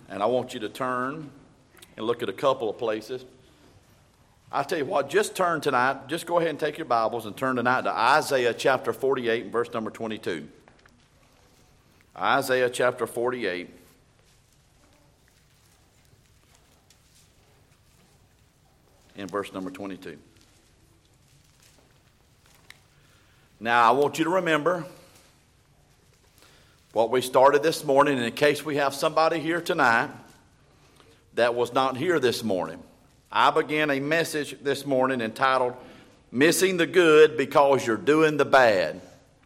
And I want you to turn and look at a couple of places. I'll tell you what, just turn tonight, just go ahead and take your Bibles and turn tonight to Isaiah chapter 48 and verse number 22. Isaiah chapter 48. And verse number 22. Now, I want you to remember what we started this morning, and in case we have somebody here tonight that was not here this morning. I began a message this morning entitled, Missing the Good Because You're Doing the Bad.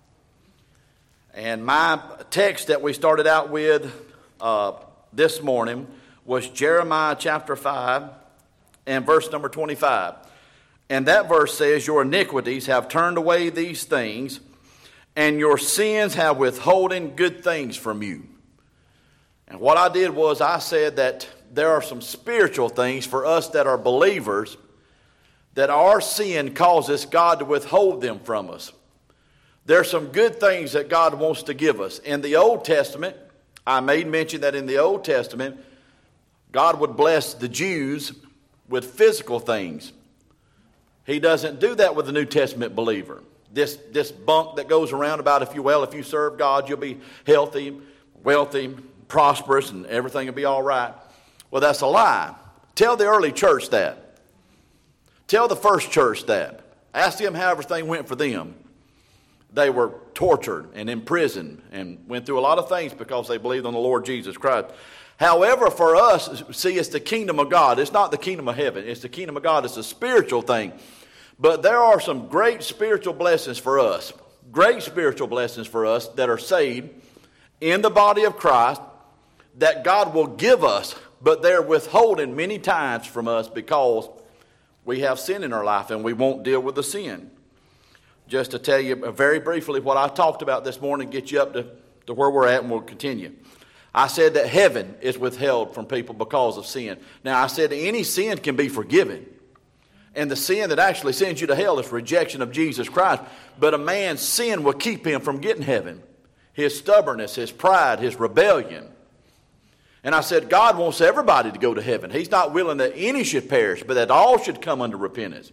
And my text that we started out with this morning was Jeremiah chapter 5 and verse number 25. And that verse says, Your iniquities have turned away these things, and your sins have withholden good things from you. And what I did was I said that there are some spiritual things for us that are believers that our sin causes God to withhold them from us. There are some good things that God wants to give us. In the Old Testament, I made mention that in the Old Testament, God would bless the Jews with physical things. He doesn't do that with the New Testament believer. This bunk that goes around about if you serve God, you'll be healthy, wealthy, prosperous, and everything will be all right. Well, that's a lie. Tell the early church that. Tell the first church that. Ask them how everything went for them. They were tortured and imprisoned and went through a lot of things because they believed on the Lord Jesus Christ. However, for us, see, it's the kingdom of God. It's not the kingdom of heaven. It's the kingdom of God. It's a spiritual thing. But there are some great spiritual blessings for us. Great spiritual blessings for us that are saved in the body of Christ that God will give us, but they're withholding many times from us because we have sin in our life and we won't deal with the sin. Just to tell you very briefly what I talked about this morning, get you up to where we're at, and we'll continue. I said that heaven is withheld from people because of sin. Now, I said any sin can be forgiven. And the sin that actually sends you to hell is rejection of Jesus Christ. But a man's sin will keep him from getting heaven. His stubbornness, his pride, his rebellion. And I said God wants everybody to go to heaven. He's not willing that any should perish, but that all should come unto repentance.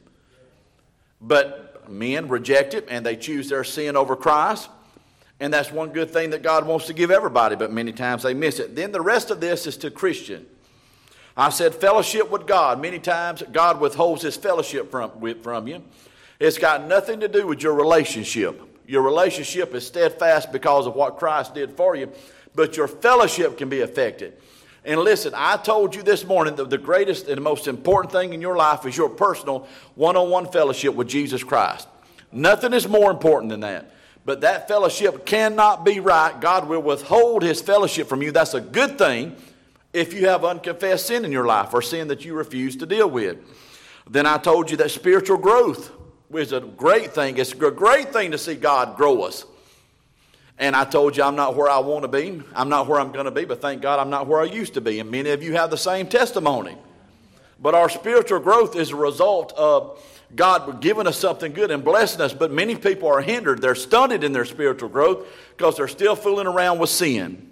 But men reject it, and they choose their sin over Christ. And that's one good thing that God wants to give everybody, but many times they miss it. Then the rest of this is to Christian. I said fellowship with God. Many times God withholds his fellowship from you. It's got nothing to do with your relationship. Your relationship is steadfast because of what Christ did for you, but your fellowship can be affected. And listen, I told you this morning that the greatest and the most important thing in your life is your personal one-on-one fellowship with Jesus Christ. Nothing is more important than that. But that fellowship cannot be right. God will withhold his fellowship from you. That's a good thing if you have unconfessed sin in your life or sin that you refuse to deal with. Then I told you that spiritual growth is a great thing. It's a great thing to see God grow us. And I told you I'm not where I want to be. I'm not where I'm going to be, but thank God I'm not where I used to be. And many of you have the same testimony. But our spiritual growth is a result of God giving us something good and blessing us. But many people are hindered. They're stunted in their spiritual growth because they're still fooling around with sin.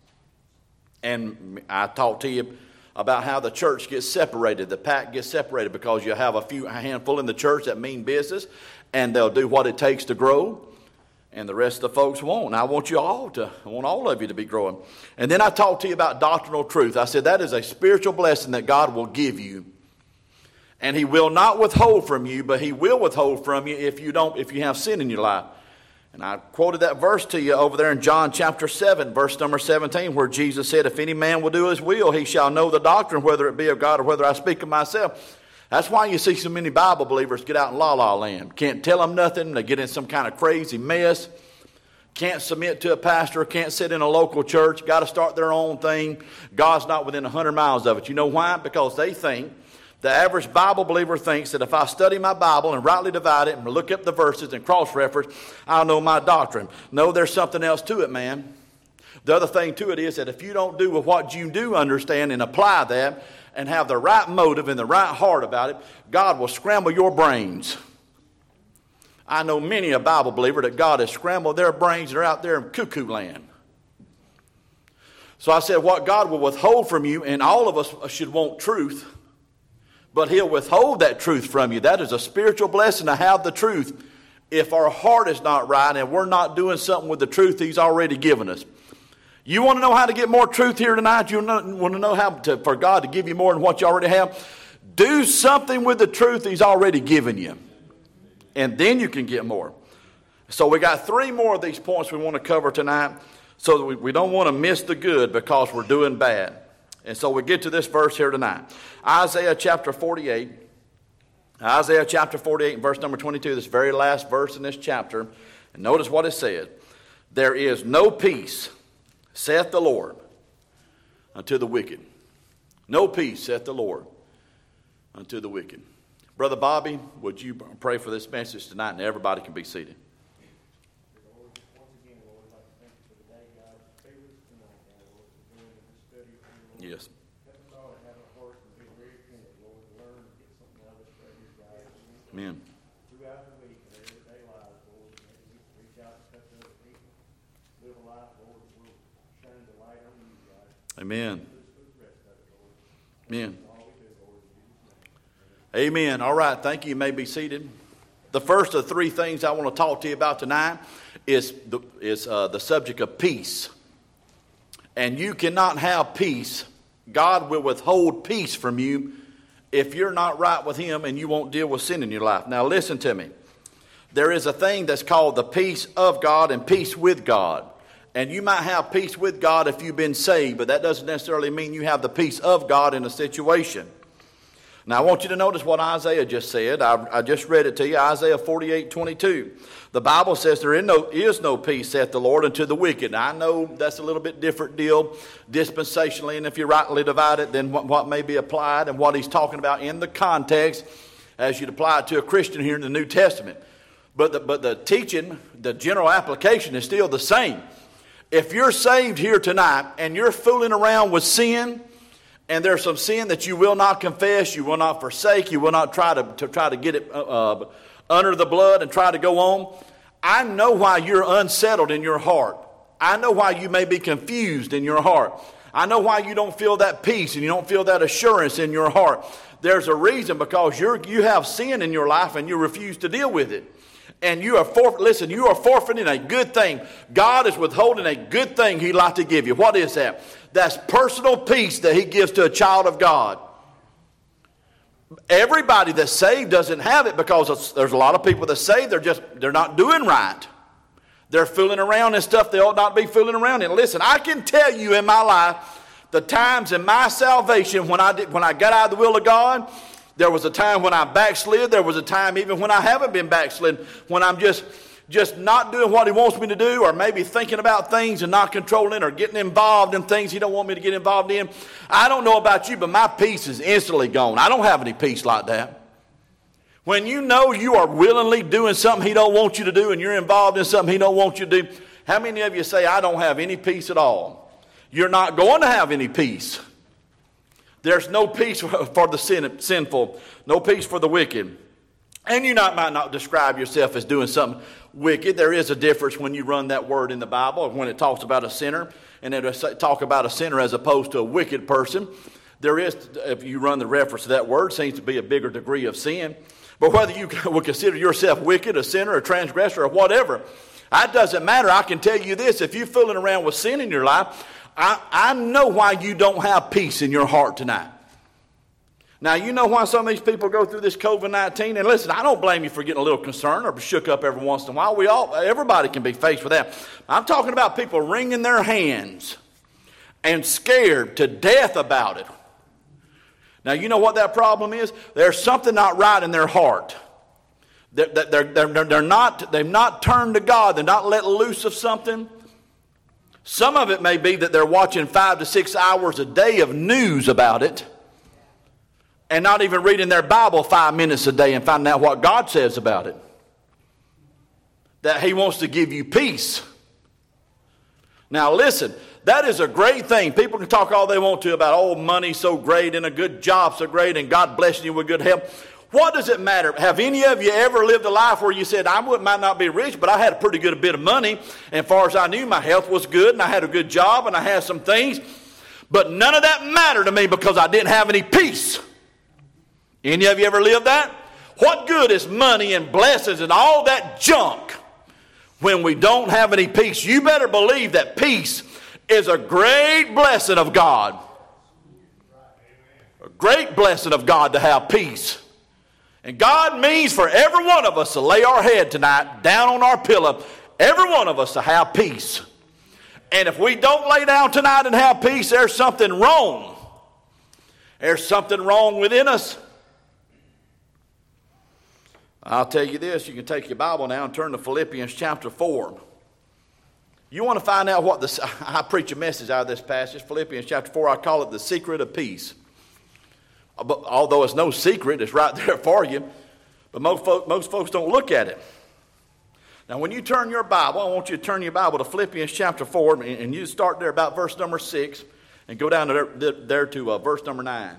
And I talked to you about how the church gets separated. The pack gets separated because you have a handful in the church that mean business, and they'll do what it takes to grow. And the rest of the folks won't. And I want all of you to be growing. And then I talked to you about doctrinal truth. I said that is a spiritual blessing that God will give you. And he will not withhold from you, but he will withhold from you if you have sin in your life. And I quoted that verse to you over there in John chapter 7, verse number 17, where Jesus said, if any man will do his will, he shall know the doctrine, whether it be of God or whether I speak of myself. That's why you see so many Bible believers get out in la-la land. Can't tell them nothing. They get in some kind of crazy mess. Can't submit to a pastor. Can't sit in a local church. Got to start their own thing. God's not within 100 miles of it. You know why? Because they think, the average Bible believer thinks that if I study my Bible and rightly divide it and look up the verses and cross-reference, I'll know my doctrine. No, there's something else to it, man. The other thing to it is that if you don't do with what you do understand and apply that and have the right motive and the right heart about it, God will scramble your brains. I know many a Bible believer that God has scrambled their brains and they're out there in cuckoo land. So I said what God will withhold from you, and all of us should want truth, but he'll withhold that truth from you. That is a spiritual blessing to have the truth if our heart is not right and we're not doing something with the truth he's already given us. You want to know how to get more truth here tonight? You want to know how for God to give you more than what you already have? Do something with the truth he's already given you. And then you can get more. So we got 3 more of these points we want to cover tonight. So that we don't want to miss the good because we're doing bad. And so we get to this verse here tonight. Isaiah chapter 48. Isaiah chapter 48 and verse number 22. This very last verse in this chapter. And notice what it said. There is no peace, saith the Lord, unto the wicked. No peace, saith the Lord, unto the wicked. Brother Bobby, would you pray for this message tonight, and everybody can be seated. Yes. Amen. Throughout the week and everyday lives, Lord, we reach out and touch other people, live a life, Lord, that will shine the light on you, God. Amen. Amen. Amen. All right. Thank you. You may be seated. The first of 3 things I want to talk to you about tonight is the subject of peace. And you cannot have peace. God will withhold peace from you if you're not right with him and you won't deal with sin in your life. Now listen to me. There is a thing that's called the peace of God and peace with God. And you might have peace with God if you've been saved, but that doesn't necessarily mean you have the peace of God in a situation. Now, I want you to notice what Isaiah just said. I just read it to you, Isaiah 48:22. The Bible says there is no peace, saith the Lord, unto the wicked. Now, I know that's a little bit different deal dispensationally, and if you rightly divide it, then what may be applied and what he's talking about in the context as you'd apply it to a Christian here in the New Testament. But the teaching, the general application is still the same. If you're saved here tonight and you're fooling around with sin, and there's some sin that you will not confess, you will not forsake, you will not try to get it under the blood and try to go on, I know why you're unsettled in your heart. I know why you may be confused in your heart. I know why you don't feel that peace and you don't feel that assurance in your heart. There's a reason, because you have sin in your life and you refuse to deal with it. And you are forfeiting a good thing. God is withholding a good thing he'd like to give you. What is that? That's personal peace that he gives to a child of God. Everybody that's saved doesn't have it, because there's a lot of people that say they're not doing right. They're fooling around in stuff they ought not be fooling around in. Listen, I can tell you in my life the times in my salvation when I got out of the will of God. There was a time when I backslid. There was a time even when I haven't been backslid, when I'm just not doing what he wants me to do, or maybe thinking about things and not controlling, or getting involved in things he don't want me to get involved in. I don't know about you, but my peace is instantly gone. I don't have any peace like that. When you know you are willingly doing something he don't want you to do, and you're involved in something he don't want you to do, how many of you say, I don't have any peace at all? You're not going to have any peace. There's no peace for the sinful, no peace for the wicked. And you might not describe yourself as doing something wicked. There is a difference when you run that word in the Bible, when it talks about a sinner, and it talk about a sinner as opposed to a wicked person. There is, if you run the reference to that word, seems to be a bigger degree of sin. But whether you would consider yourself wicked, a sinner, a transgressor, or whatever, that doesn't matter. I can tell you this, if you're fooling around with sin in your life, I know why you don't have peace in your heart tonight. Now, you know why some of these people go through this COVID-19? And listen, I don't blame you for getting a little concerned or shook up every once in a while. Everybody can be faced with that. I'm talking about people wringing their hands and scared to death about it. Now, you know what that problem is? There's something not right in their heart. They've not turned to God. They're not let loose of something. Some of it may be that they're watching 5 to 6 hours a day of news about it, and not even reading their Bible 5 minutes a day and finding out what God says about it. That he wants to give you peace. Now listen, that is a great thing. People can talk all they want to about, oh, money's so great and a good job so great and God blessing you with good health. What does it matter? Have any of you ever lived a life where you said, might not be rich, but I had a pretty good bit of money, and as far as I knew, my health was good, and I had a good job, and I had some things, but none of that mattered to me because I didn't have any peace? Any of you ever lived that? What good is money and blessings and all that junk when we don't have any peace? You better believe that peace is a great blessing of God. A great blessing of God to have peace. And God means for every one of us to lay our head tonight down on our pillow, every one of us to have peace. And if we don't lay down tonight and have peace, there's something wrong. There's something wrong within us. I'll tell you this, you can take your Bible now and turn to Philippians chapter 4. You want to find out what I preach a message out of this passage, Philippians chapter 4, I call it the secret of peace. But although it's no secret, it's right there for you. But most folks don't look at it. Now, when you turn your Bible, I want you to turn your Bible to Philippians chapter 4, and you start there about verse number 6, and go down there to verse number 9.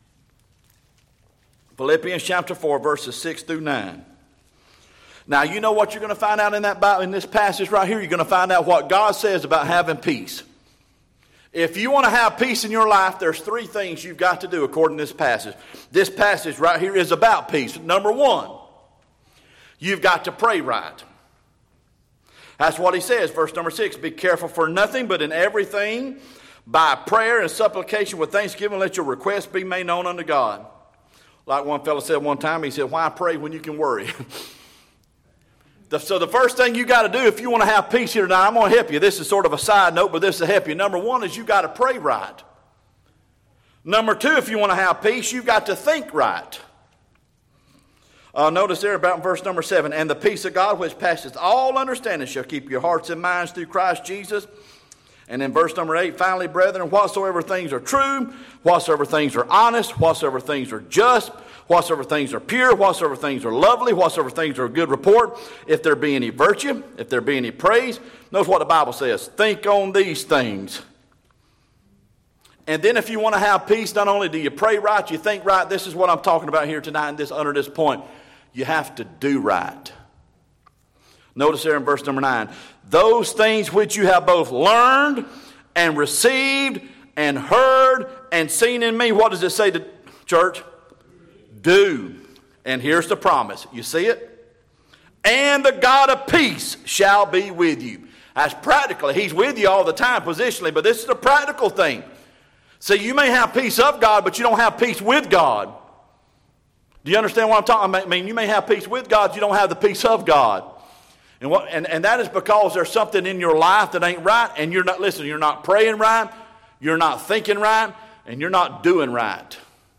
Philippians chapter 4, verses 6 through 9. Now, you know what you're going to find out in that Bible, in this passage right here? You're going to find out what God says about having peace. If you want to have peace in your life, there's three things you've got to do according to this passage. This passage right here is about peace. Number one, you've got to pray right. That's what he says, verse number 6. Be careful for nothing, but in everything, by prayer and supplication with thanksgiving, let your requests be made known unto God. Like one fellow said one time, he said, why pray when you can worry? So the first thing you got to do if you want to have peace here tonight, I'm going to help you. This is sort of a side note, but this will help you. Number one is you got to pray right. Number two, if you want to have peace, you've got to think right. Notice there about verse number 7, and the peace of God which passeth all understanding shall keep your hearts and minds through Christ Jesus. And in verse number 8, finally, brethren, whatsoever things are true, whatsoever things are honest, whatsoever things are just, whatsoever things are pure, whatsoever things are lovely, whatsoever things are of good report, if there be any virtue, if there be any praise. Notice what the Bible says. Think on these things. And then if you want to have peace, not only do you pray right, you think right. This is what I'm talking about here tonight under this point. You have to do right. Notice there in verse number 9. Those things which you have both learned and received and heard and seen in me. What does it say to church? Do. And here's the promise. You see it? And the God of peace shall be with you. That's practically. He's with you all the time positionally, but this is a practical thing. See, you may have peace of God, but you don't have peace with God. Do you understand what I'm talking about? I mean, you may have peace with God, you don't have the peace of God. And that is because there's something in your life that ain't right, and you're not praying right, you're not thinking right, and you're not doing right.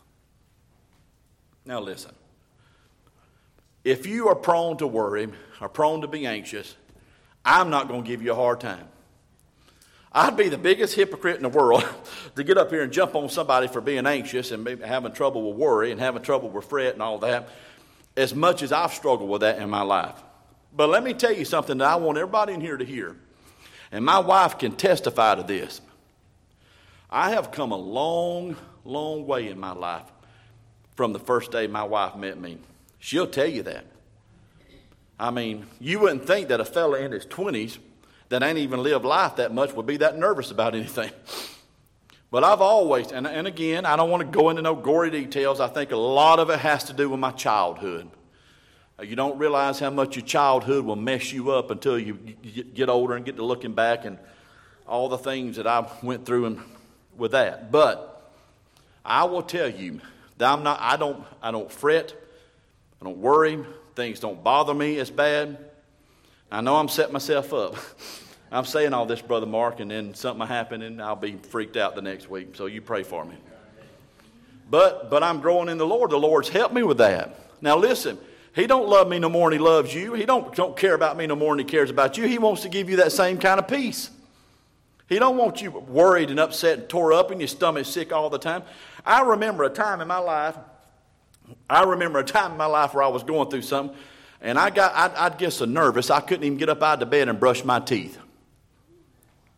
Now listen. If you are prone to worry or prone to be anxious, I'm not going to give you a hard time. I'd be the biggest hypocrite in the world to get up here and jump on somebody for being anxious and maybe having trouble with worry and having trouble with fret and all that, as much as I've struggled with that in my life. But let me tell you something that I want everybody in here to hear. And my wife can testify to this. I have come a long, long way in my life from the first day my wife met me. She'll tell you that. I mean, you wouldn't think that a fella in his 20s that ain't even lived life that much would be that nervous about anything. But I've always, and again, I don't want to go into no gory details. I think a lot of it has to do with my childhood. You don't realize how much your childhood will mess you up until you get older and get to looking back and all the things that I went through with that. But I will tell you that I don't fret, I don't worry, things don't bother me as bad. I know I'm setting myself up. I'm saying all this, Brother Mark, and then something will happen and I'll be freaked out the next week. So you pray for me. But I'm growing in the Lord. The Lord's helped me with that. Now listen. He don't love me no more than he loves you. He don't care about me no more than he cares about you. He wants to give you that same kind of peace. He don't want you worried and upset and tore up and your stomach sick all the time. I remember a time in my life where I was going through something, and I'd get so nervous I couldn't even get up out of bed and brush my teeth.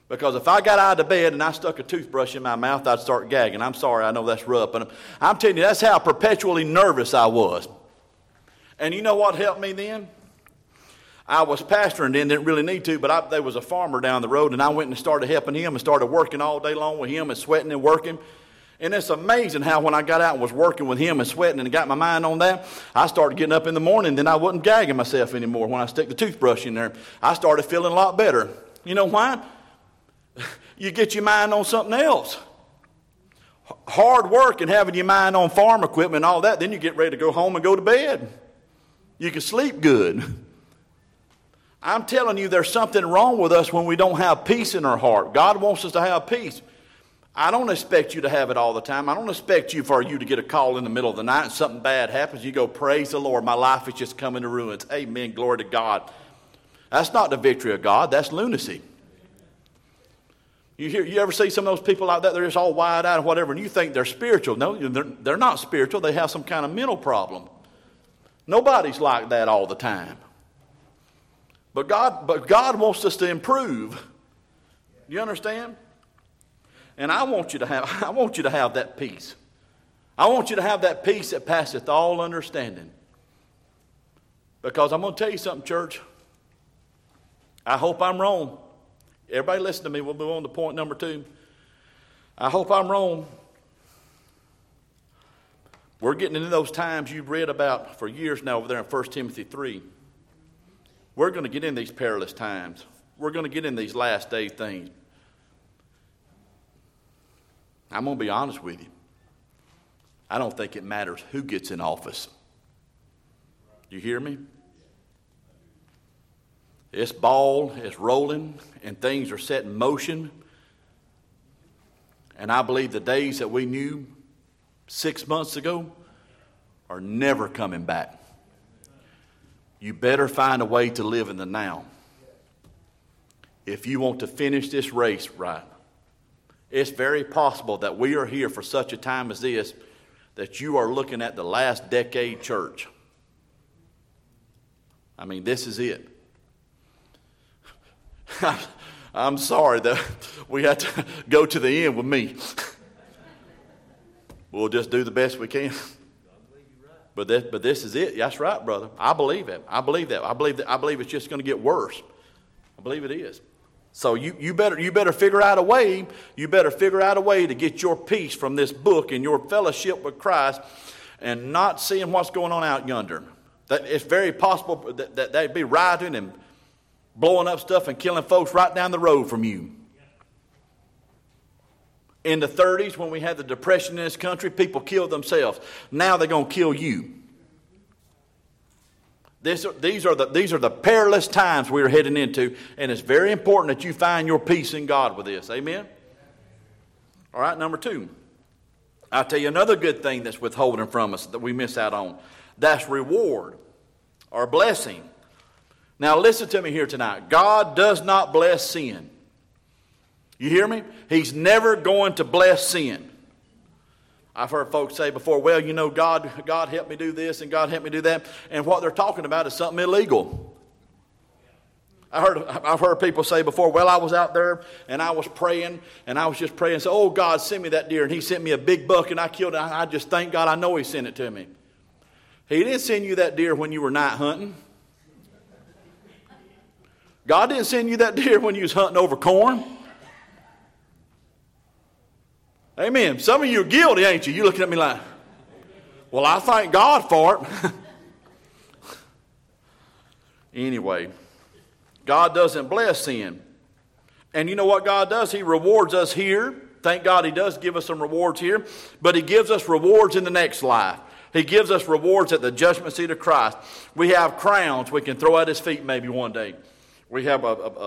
Because if I got out of bed and I stuck a toothbrush in my mouth, I'd start gagging. I'm sorry, I know that's rough, but I'm telling you, that's how perpetually nervous I was. And you know what helped me then? I was pastoring then, didn't really need to, but there was a farmer down the road, and I went and started helping him and started working all day long with him and sweating and working. And it's amazing how when I got out and was working with him and sweating and got my mind on that, I started getting up in the morning, then I wasn't gagging myself anymore when I stick the toothbrush in there. I started feeling a lot better. You know why? You get your mind on something else. Hard work and having your mind on farm equipment and all that, then you get ready to go home and go to bed. You can sleep good. I'm telling you, there's something wrong with us when we don't have peace in our heart. God wants us to have peace. I don't expect you to have it all the time. I don't expect for you to get a call in the middle of the night and something bad happens. You go, praise the Lord, my life is just coming to ruins. Amen, glory to God. That's not the victory of God. That's lunacy. You ever see some of those people like that? They're just all wide-eyed and whatever, and you think they're spiritual. No, they're not spiritual. They have some kind of mental problem. Nobody's like that all the time. But God wants us to improve. You understand? And I want you to have that peace. I want you to have that peace that passeth all understanding. Because I'm going to tell you something, church. I hope I'm wrong. Everybody listen to me. We'll move on to point number 2. I hope I'm wrong. We're getting into those times you've read about for years now over there in 1 Timothy 3. We're going to get in these perilous times. We're going to get in these last day things. I'm going to be honest with you. I don't think it matters who gets in office. You hear me? This ball is rolling and things are set in motion. And I believe the days that we knew 6 months ago are never coming back. You better find a way to live in the now. If you want to finish this race right, it's very possible that we are here for such a time as this, that you are looking at the last decade church. I mean, this is it. I'm sorry that we had to go to the end with me. We'll just do the best we can. But this is it. That's right, brother. I believe it. I believe that. I believe it's just going to get worse. I believe it is. So you better figure out a way. You better figure out a way to get your peace from this book and your fellowship with Christ, and not seeing what's going on out yonder. That it's very possible that they'd be rioting and blowing up stuff and killing folks right down the road from you. In the 30s, when we had the Depression in this country, people killed themselves. Now they're going to kill you. These are the perilous times we're heading into, and it's very important that you find your peace in God with this. Amen? All right, number 2. I'll tell you another good thing that's withholding from us that we miss out on. That's reward or blessing. Now listen to me here tonight. God does not bless sin. You hear me? He's never going to bless sin. I've heard folks say before, well, you know, God helped me do this and God helped me do that. And what they're talking about is something illegal. I've heard people say before, well, I was out there and I was praying and I was just praying and say, oh, God, send me that deer. And he sent me a big buck and I killed it. I just thank God I know he sent it to me. He didn't send you that deer when you were night hunting. God didn't send you that deer when you was hunting over corn. Amen. Some of you are guilty, ain't you? You're looking at me like, well, I thank God for it. Anyway, God doesn't bless sin. And you know what God does? He rewards us here. Thank God he does give us some rewards here. But he gives us rewards in the next life. He gives us rewards at the judgment seat of Christ. We have crowns we can throw at his feet maybe one day. We have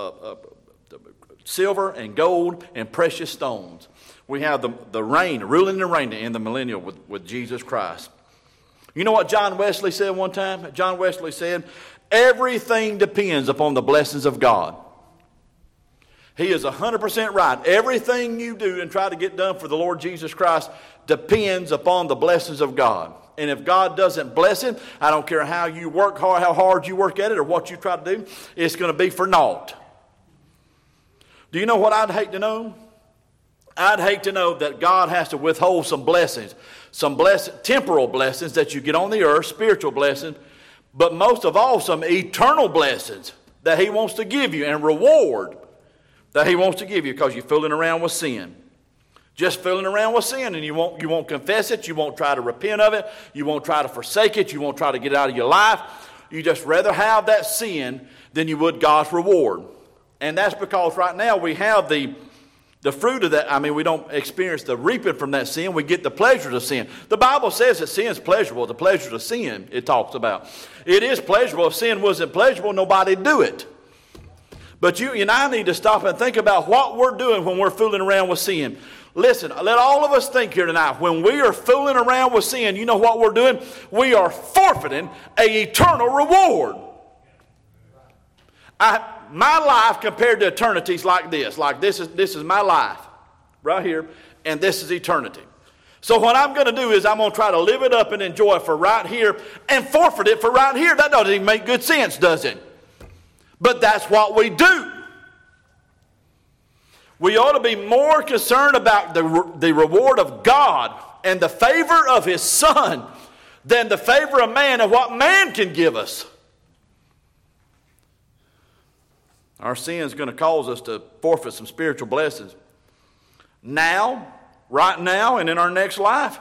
silver and gold and precious stones. We have the reign, ruling and reigning in the millennial with Jesus Christ. You know what John Wesley said one time? John Wesley said, everything depends upon the blessings of God. He is 100% right. Everything you do and try to get done for the Lord Jesus Christ depends upon the blessings of God. And if God doesn't bless it, I don't care how you work hard, how hard you work at it, or what you try to do, it's going to be for naught. Do you know what I'd hate to know? I'd hate to know that God has to withhold some blessings, temporal blessings that you get on the earth, spiritual blessings, but most of all, some eternal blessings that he wants to give you and reward that he wants to give you because you're fooling around with sin. Just fooling around with sin, and you won't confess it, you won't try to repent of it, you won't try to forsake it, you won't try to get it out of your life. You just rather have that sin than you would God's reward. And that's because right now we have the fruit of that. I mean, we don't experience the reaping from that sin. We get the pleasures of sin. The Bible says that sin is pleasurable. The pleasures of sin it talks about. It is pleasurable. If sin wasn't pleasurable, nobody'd do it. But you and I need to stop and think about what we're doing when we're fooling around with sin. Listen, let all of us think here tonight. When we are fooling around with sin, you know what we're doing? We are forfeiting an eternal reward. My life compared to eternity is like this. Like this is my life right here, and this is eternity. So what I'm going to do is I'm going to try to live it up and enjoy it for right here and forfeit it for right here. That doesn't even make good sense, does it? But that's what we do. We ought to be more concerned about the reward of God and the favor of his Son than the favor of man and what man can give us. Our sin is going to cause us to forfeit some spiritual blessings. Now, right now, and in our next life.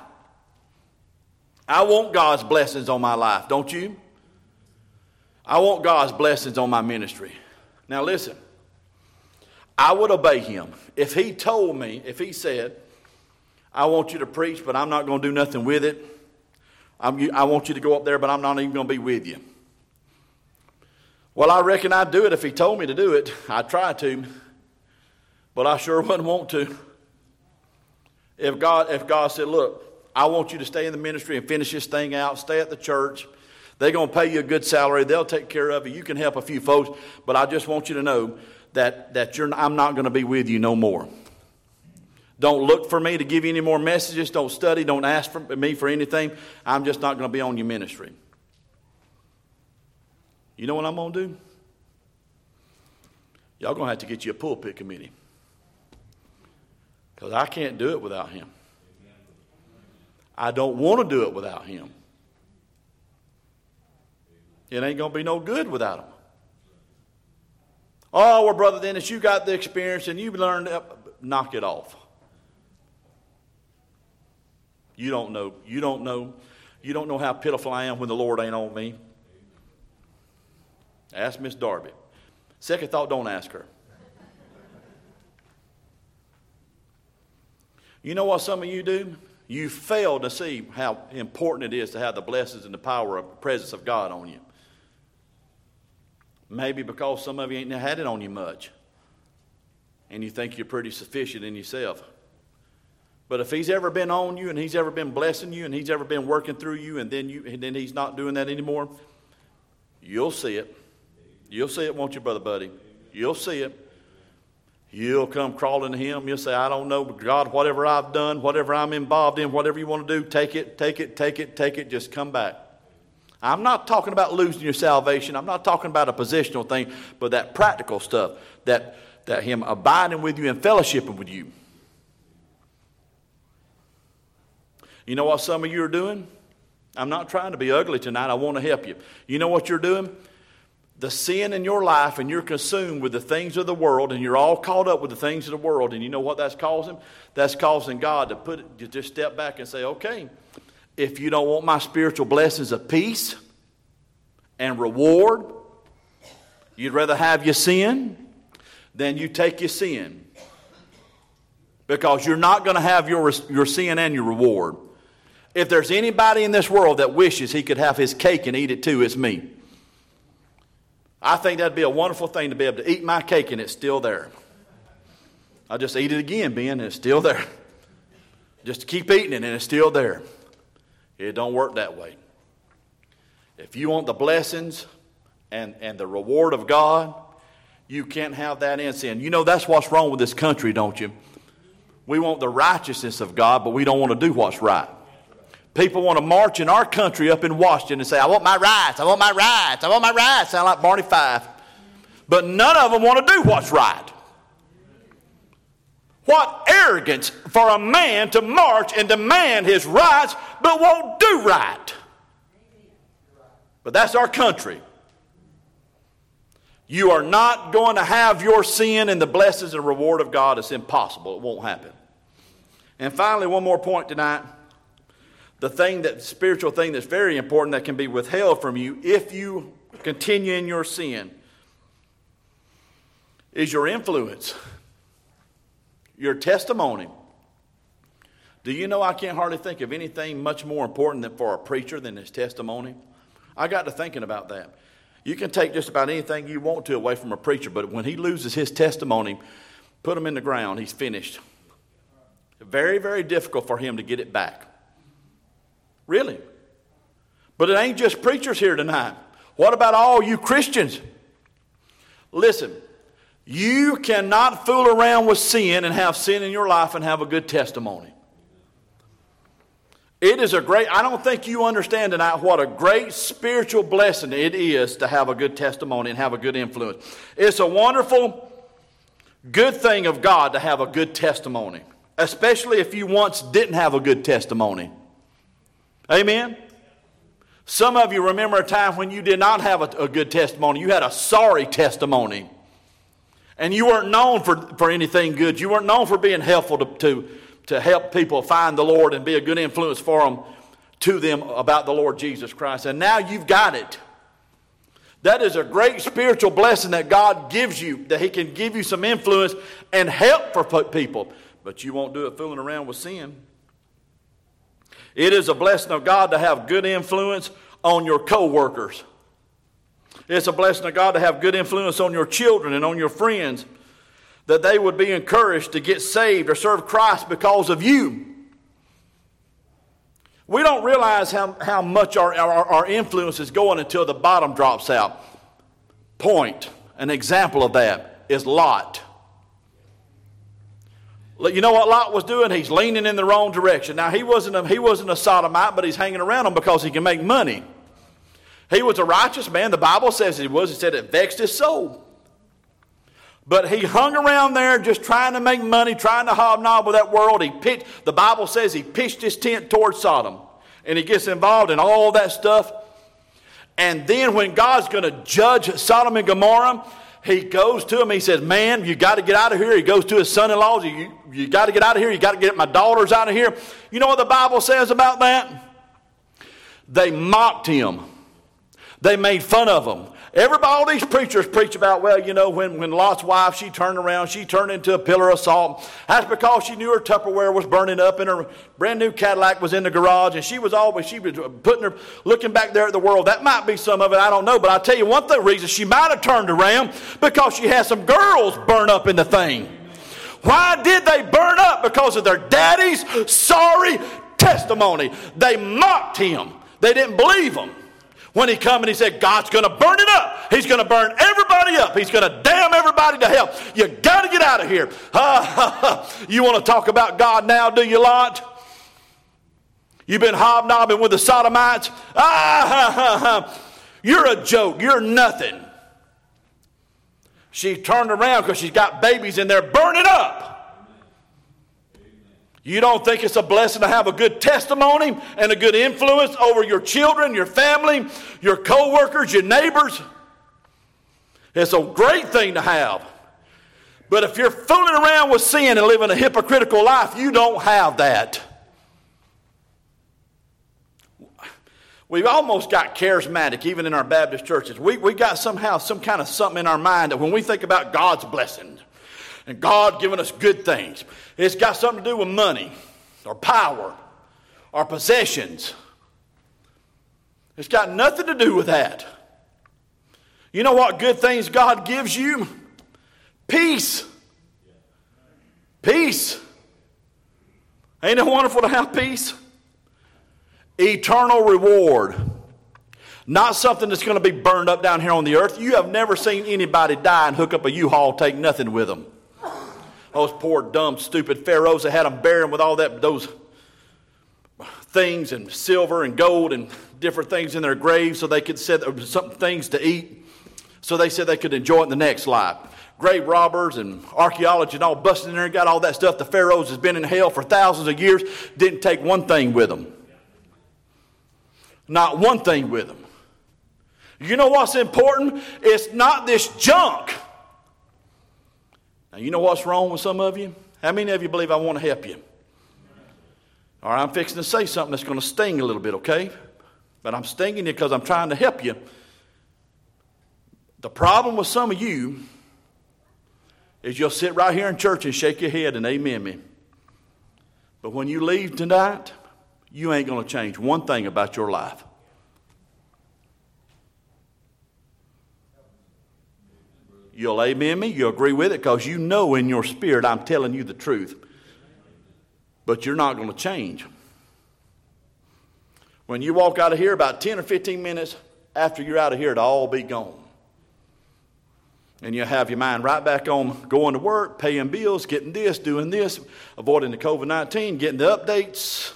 I want God's blessings on my life, don't you? I want God's blessings on my ministry. Now listen, I would obey him. If he told me, if he said, I want you to preach, but I'm not going to do nothing with it. I want you to go up there, but I'm not even going to be with you. Well, I reckon I'd do it if he told me to do it. I'd try to, but I sure wouldn't want to. If God said, look, I want you to stay in the ministry and finish this thing out, stay at the church. They're going to pay you a good salary. They'll take care of you. You can help a few folks, but I just want you to know that I'm not going to be with you no more. Don't look for me to give you any more messages. Don't study. Don't ask me for anything. I'm just not going to be on your ministry. You know what I'm going to do? Y'all going to have to get you a pulpit committee. Because I can't do it without him. I don't want to do it without him. It ain't going to be no good without him. Oh, well, Brother Dennis, you got the experience and you learned it. Knock it off. You don't know. You don't know how pitiful I am when the Lord ain't on me. Ask Miss Darby. Second thought, don't ask her. You know what some of you do? You fail to see how important it is to have the blessings and the power of the presence of God on you. Maybe because some of you ain't had it on you much. And you think you're pretty sufficient in yourself. But if he's ever been on you and he's ever been blessing you and he's ever been working through you and then he's not doing that anymore, you'll see it. You'll see it, won't you, Brother Buddy? You'll see it. You'll come crawling to him. You'll say, I don't know, but God, whatever I've done, whatever I'm involved in, whatever you want to do, take it, just come back. I'm not talking about losing your salvation. I'm not talking about a positional thing, but that practical stuff, that him abiding with you and fellowshipping with you. You know what some of you are doing? I'm not trying to be ugly tonight. I want to help you. You know what you're doing? The sin in your life, and you're consumed with the things of the world, and you're all caught up with the things of the world, and you know what that's causing? That's causing God to just step back and say, okay, if you don't want my spiritual blessings of peace and reward, you'd rather have your sin, then you take your sin. Because you're not going to have your sin and your reward. If there's anybody in this world that wishes he could have his cake and eat it too, it's me. I think that'd be a wonderful thing to be able to eat my cake and it's still there. I'll just eat it again, Ben, and it's still there. Just keep eating it and it's still there. It don't work that way. If you want the blessings and the reward of God, you can't have that in sin. You know that's what's wrong with this country, don't you? We want the righteousness of God, but we don't want to do what's right. People want to march in our country up in Washington and say, I want my rights, I want my rights, I want my rights. Sound like Barney Fife. But none of them want to do what's right. What arrogance for a man to march and demand his rights but won't do right. But that's our country. You are not going to have your sin and the blessings and reward of God. It's impossible. It won't happen. And finally, one more point tonight. The spiritual thing that's very important that can be withheld from you if you continue in your sin is your influence, your testimony. Do you know I can't hardly think of anything much more important than for a preacher than his testimony? I got to thinking about that. You can take just about anything you want to away from a preacher, but when he loses his testimony, put him in the ground, he's finished. Very, very difficult for him to get it back. Really. But it ain't just preachers here tonight. What about all you Christians? Listen, you cannot fool around with sin and have sin in your life and have a good testimony. It is I don't think you understand tonight what a great spiritual blessing it is to have a good testimony and have a good influence. It's a wonderful, good thing of God to have a good testimony, especially if you once didn't have a good testimony. Amen? Some of you remember a time when you did not have a good testimony. You had a sorry testimony. And you weren't known for anything good. You weren't known for being helpful to help people find the Lord and be a good influence to them about the Lord Jesus Christ. And now you've got it. That is a great spiritual blessing that God gives you, that He can give you some influence and help for people. But you won't do it fooling around with sin. It is a blessing of God to have good influence on your co-workers. It's a blessing of God to have good influence on your children and on your friends, that they would be encouraged to get saved or serve Christ because of you. We don't realize how much our influence is going until the bottom drops out. An example of that is Lot. You know what Lot was doing? He's leaning in the wrong direction. Now, he wasn't a sodomite, but he's hanging around them because he can make money. He was a righteous man. The Bible says he was. It said it vexed his soul. But he hung around there just trying to make money, trying to hobnob with that world. The Bible says he pitched his tent towards Sodom. And he gets involved in all that stuff. And then when God's going to judge Sodom and Gomorrah, he goes to him. He says, man, you got to get out of here. He goes to his son-in-laws. You got to get out of here. You got to get my daughters out of here. You know what the Bible says about that? They mocked him. They made fun of him. All these preachers preach about, well, you know, when Lot's wife, she turned around, she turned into a pillar of salt. That's because she knew her Tupperware was burning up and her brand new Cadillac was in the garage, and she was looking back there at the world. That might be some of it, I don't know. But I'll tell you one reason she might have turned around, because she had some girls burn up in the thing. Why did they burn up? Because of their daddy's sorry testimony. They mocked him. They didn't believe him. When he come and he said, God's going to burn it up. He's going to burn everybody up. He's going to damn everybody to hell. You got to get out of here. You want to talk about God now, do you, Lot? You've been hobnobbing with the sodomites. You're a joke. You're nothing. She turned around because she's got babies in there. Burn it up. You don't think it's a blessing to have a good testimony and a good influence over your children, your family, your co-workers, your neighbors? It's a great thing to have. But if you're fooling around with sin and living a hypocritical life, you don't have that. We've almost got charismatic, even in our Baptist churches. We got somehow some kind of something in our mind that when we think about God's blessings, and God giving us good things, it's got something to do with money or power or possessions. It's got nothing to do with that. You know what good things God gives you? Peace. Peace. Ain't it wonderful to have peace? Eternal reward. Not something that's going to be burned up down here on the earth. You have never seen anybody die and hook up a U-Haul, take nothing with them. Those poor, dumb, stupid pharaohs that had them burying with all those things and silver and gold and different things in their graves so they could set some things to eat. So they said they could enjoy it in the next life. grave robbers and archaeologists and all busted in there and got all that stuff. The pharaohs has been in hell for thousands of years. Didn't take one thing with them. Not one thing with them. You know what's important? It's not this junk. Now, you know what's wrong with some of you? How many of you believe I want to help you? All right, I'm fixing to say something that's going to sting a little bit, okay? But I'm stinging you because I'm trying to help you. The problem with some of you is you'll sit right here in church and shake your head and amen me. But when you leave tonight, you ain't going to change one thing about your life. You'll amen me, you'll agree with it because you know in your spirit I'm telling you the truth. But you're not going to change. When you walk out of here about 10 or 15 minutes after you're out of here, it'll all be gone. And you'll have your mind right back on going to work, paying bills, getting this, doing this, avoiding the COVID-19, getting the updates.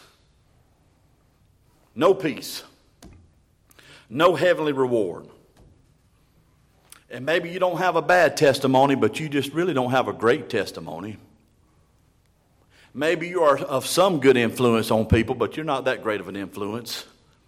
No peace. No heavenly reward. And maybe you don't have a bad testimony, but you just really don't have a great testimony. Maybe you are of some good influence on people, but you're not that great of an influence.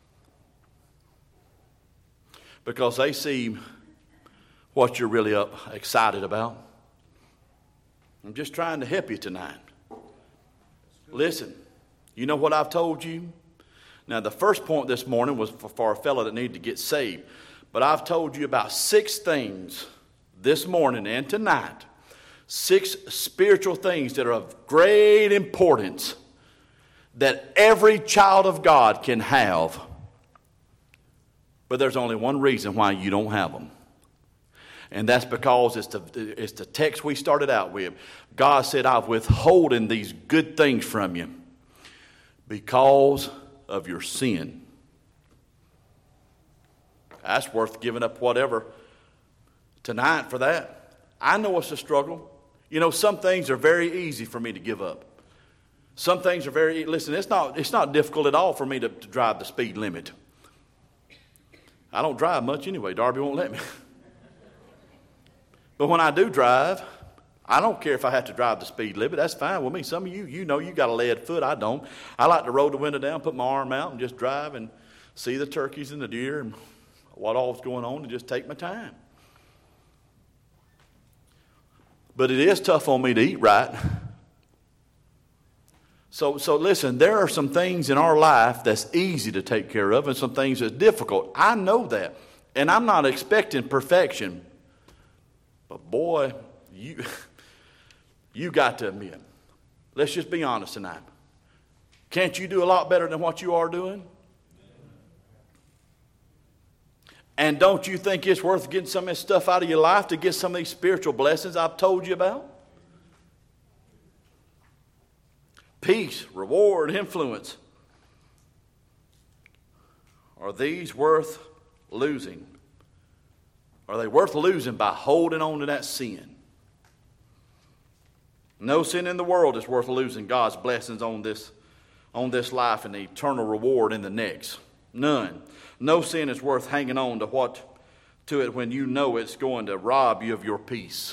Because they see what you're really excited about. I'm just trying to help you tonight. Listen, you know what I've told you? Now, the first point this morning was for a fellow that needed to get saved. But I've told you about 6 things this morning and tonight. 6 spiritual things that are of great importance that every child of God can have. But there's only one reason why you don't have them. And that's because it's the text we started out with. God said, I've withholden these good things from you because of your sin. That's worth giving up whatever tonight for that. I know it's a struggle. You know, some things are very easy for me to give up. Some things are listen, it's not difficult at all for me to drive the speed limit. I don't drive much anyway. Darby won't let me. But when I do drive, I don't care if I have to drive the speed limit. That's fine with me. Some of you know you got a lead foot. I don't. I like to roll the window down, put my arm out, and just drive and see the turkeys and the deer and what all's going on and just take my time. But it is tough on me to eat right. So listen, there are some things in our life that's easy to take care of and some things that's difficult. I know that. And I'm not expecting perfection. But boy, you got to admit, let's just be honest tonight. Can't you do a lot better than what you are doing? And don't you think it's worth getting some of this stuff out of your life to get some of these spiritual blessings I've told you about? Peace, reward, influence. Are these worth losing? Are they worth losing by holding on to that sin? No sin in the world is worth losing God's blessings on this life and the eternal reward in the next. None. No sin is worth hanging on to it when you know it's going to rob you of your peace.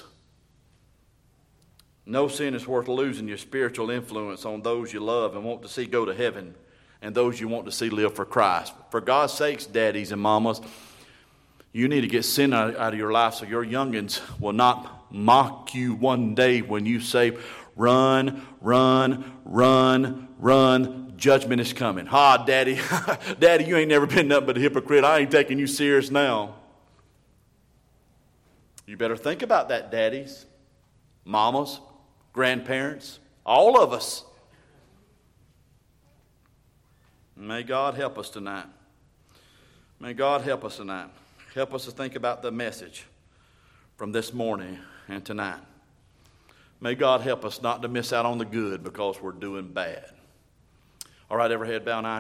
No sin is worth losing your spiritual influence on those you love and want to see go to heaven and those you want to see live for Christ. For God's sakes, daddies and mamas, you need to get sin out of your life so your youngins will not mock you one day when you say, run, run, run, run. Judgment is coming. Daddy, Daddy, you ain't never been nothing but a hypocrite. I ain't taking you serious now. You better think about that, daddies, mamas, grandparents, all of us. May God help us tonight. May God help us tonight. Help us to think about the message from this morning and tonight. May God help us not to miss out on the good because we're doing bad. All right, every head bowed and eye